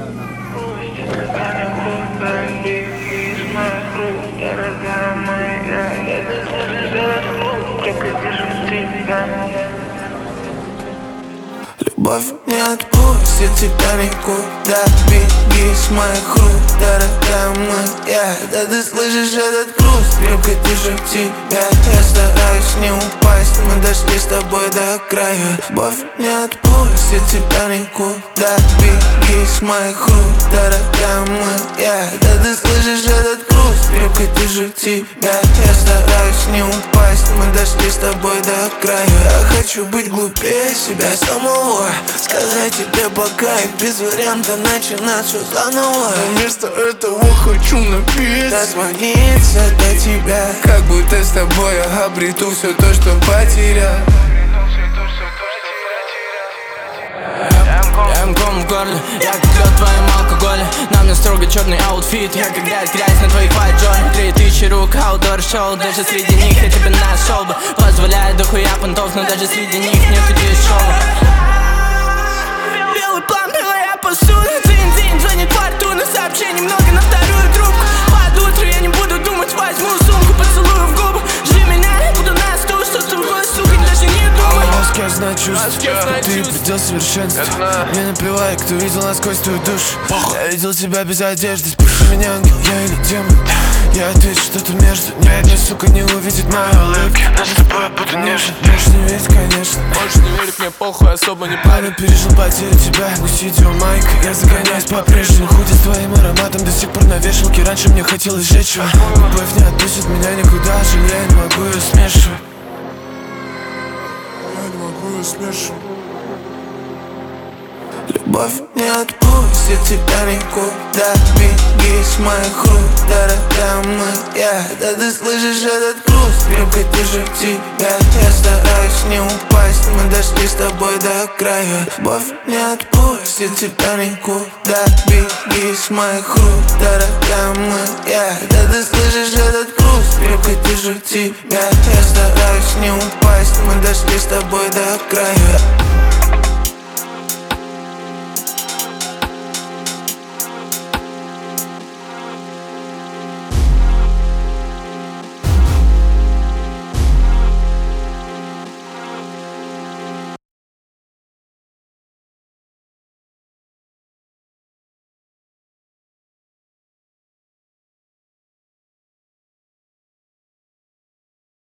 Любовь не отпустит тебя никуда. Беги с моих рук, дорогая моя. Да ты слышишь этот груз, крепко держу тебя. Я стараюсь не упасть, мы дошли с тобой до края. Любовь не отпустит тебя никуда. Беги с моих рук, дорогая моя. Да ты слышишь этот груз, крепко держу тебя. Я стараюсь не упасть, мы дошли с тобой до края. Я хочу быть глупее себя самого, сказать тебе пока и без варианта начинать все заново. Вместо этого хочу напиться, дозвониться до тебя, как будто с тобой я обрету все то, что потерял. Ком в горле, я как лед в твоем алкоголе. На мне строго черный аутфит, я как грязь на твоих white joint. 3000 рук, аутдор шоу, даже среди них я тебя нашел бы. Позволяет дохуя понтов, но даже среди них нет идеи шоу. Белый план, белая посуда, день-день, звонит фортуна. Сообщений много на вторую трубку. Под утро я не буду думать, возьму сумку, поцелую в губы. Жди меня, я буду на стул, что с другой сукой даже не думай. Мозг знает чувств, ты предел совершенства. Мне наплевать, кто видел насквозь твою душу. Я видел тебя без одежды, спроси меня, ангел я или демон. Я отвечу, что-то между. Ни одна сука не увидит мои улыбки. Даже с тобой я буду нежен. Можешь не верить, конечно. Можешь не верить, мне похуй, особо не Пара пережил потерю тебя, гусить его майка. Я загоняюсь по-прежнему, ходит с твоим ароматом до сих пор на вешалке. Раньше мне хотелось сжечь его. Любовь не отпустит меня никуда, жаль, я не могу ее смешивать. Я не могу ее смешивать. Любовь не отпустит тебя никуда. Беги с моих рук, дорогая моя. Да ты слышишь этот груз, крепко держу тебя. Я стараюсь не упасть, мы дошли с тобой до края. Любовь не отпустит тебя никуда. Беги с моих рук, дорогая моя. Да ты слышишь этот груз, крепко держу тебя. Я стараюсь не упасть, мы дошли с тобой до края.